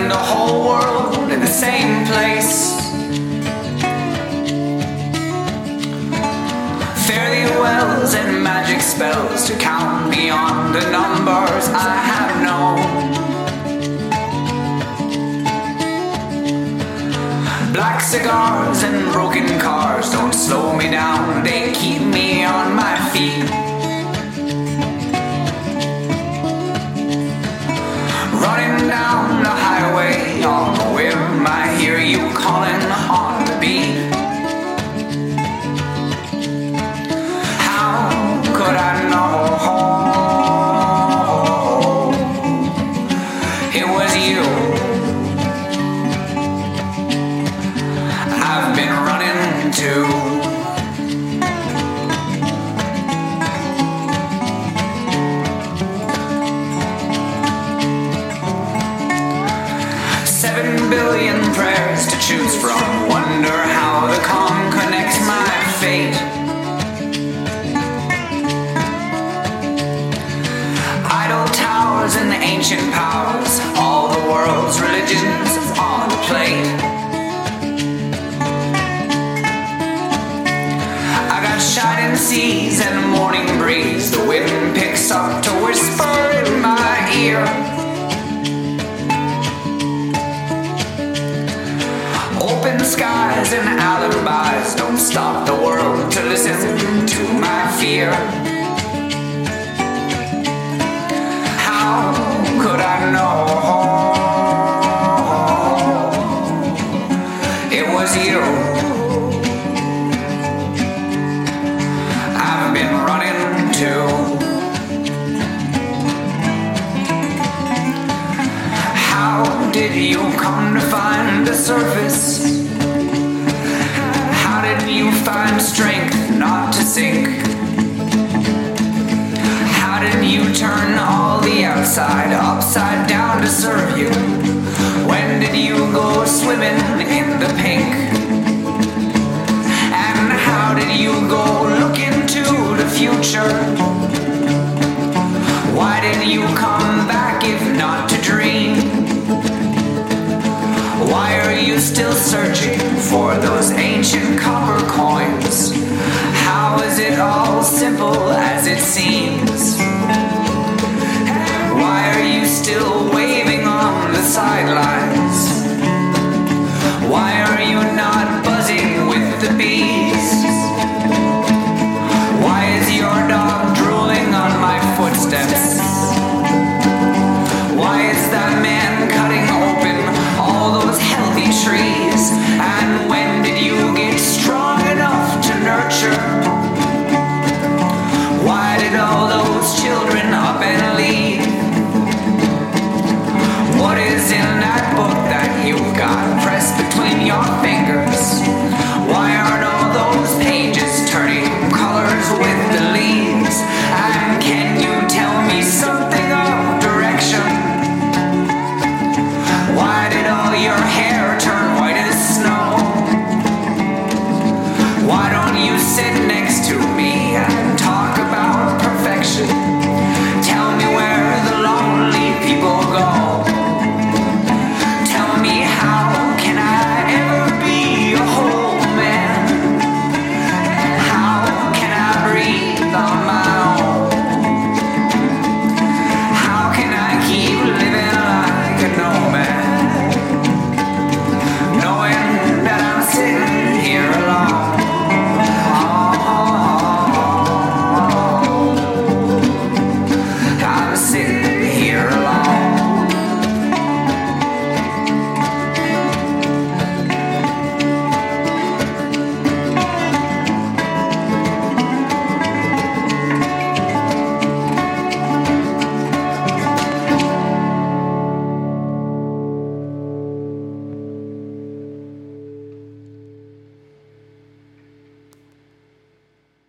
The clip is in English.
spend a whole world in the same place. Fare thee wells and magic spells to count beyond the numbers I have known. Black cigars and broken cars don't slow me down, they keep me on my feet. Running down the highway on the whim, I hear you calling on the beat. How could I know it was you? I've been running too. Billion prayers to choose from. Wonder how the calm connects my fate. Idol towers and ancient powers, all the world's religions on the plate. I got shining seas and a morning breeze. The wind picks up to whisper in my ear. Open skies and alibis don't stop the world to listen to my fear. How could I know it was you? I've been running too. How did you come to find the surface? How did you find strength not to sink? How did you turn all the outside upside down to serve you? When did you go swimming in the pink? And how did you go look into the future?